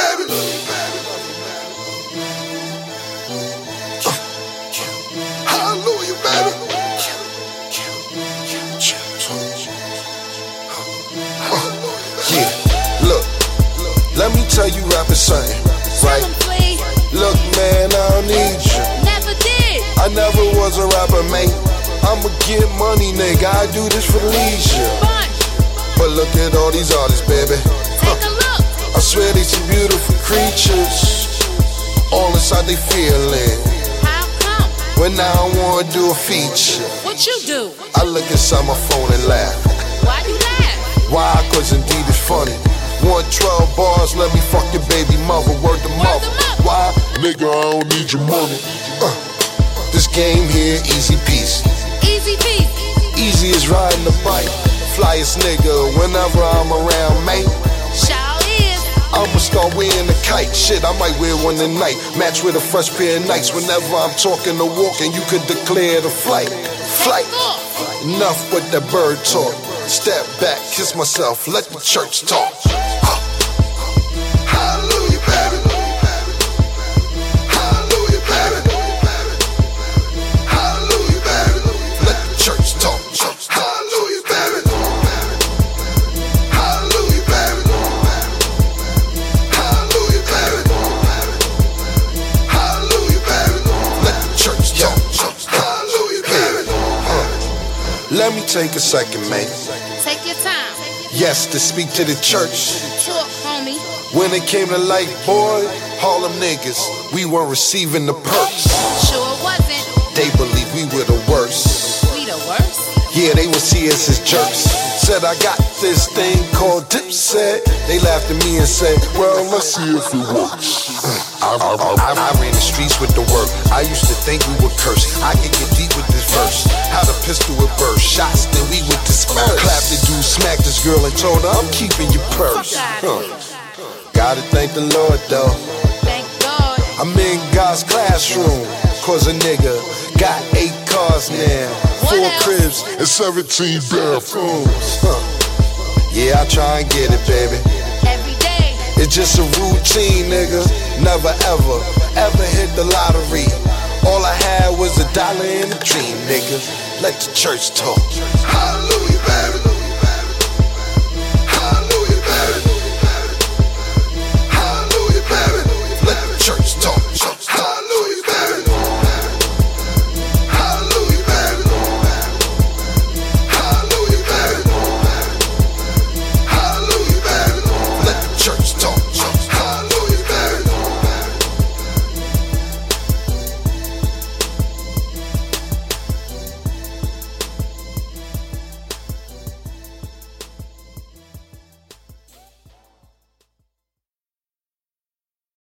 baby. Hallelujah, baby. Yeah, look, let me tell you rapping something, right? Look, man, I don't need you. Never did. I never was a rapper, mate. I'ma get money, nigga. I do this for leisure. Fun. But look at all these artists, baby. Take a look. I swear they some beautiful creatures. All inside they feeling. How come? When I don't wanna do a feature, What you do? I look inside my phone and laugh. Why you laugh? Why? Cause indeed it's funny. 112 bars, let me fuck your baby mother. Word to mother. Why? Nigga, I don't need your money. This game here, easy peasy. Easy peasy. Easy as riding a bike. Flyest nigga whenever I'm around, mate. Shout is. I'ma start wearing a kite. Shit, I might wear one tonight. Match with a fresh pair of Nikes. Whenever I'm talking or walking, you could declare the flight. Flight. Enough with that bird talk. Step back, kiss myself, let the church talk. Hallelujah, baby. Hallelujah, baby. Hallelujah, baby. Let the church talk. Hallelujah, baby. Hallelujah, baby. Hallelujah, baby. Hallelujah, baby. Let the church talk. Hallelujah, baby. Let me take a second, man. Take your time. Yes, to speak to the church. Talk, homie. When it came to life, boy, Harlem niggas, we weren't receiving the perks. Sure wasn't. They believe we were the worst. We the worst. Yeah, they would see us as jerks. Said I got this thing called Dipset. They laughed at me and said, well, let's see if it works. I ran the streets with the work. I used to think we would curse. I could get deep with this verse. How the pistol would burst. Shots, then we would disperse. Clapped the dude, smacked this girl and told her, I'm keeping your purse. Gotta thank the Lord, though. Thank God. I'm in God's classroom. Cause a nigga got 8 cars now, 4 cribs and 17 bathrooms. Yeah, I try and get it, baby. Every day. It's just a routine, nigga. Never ever hit the lottery. All I had was $1 in a dream, nigga. Let the church talk. Hallelujah, baby.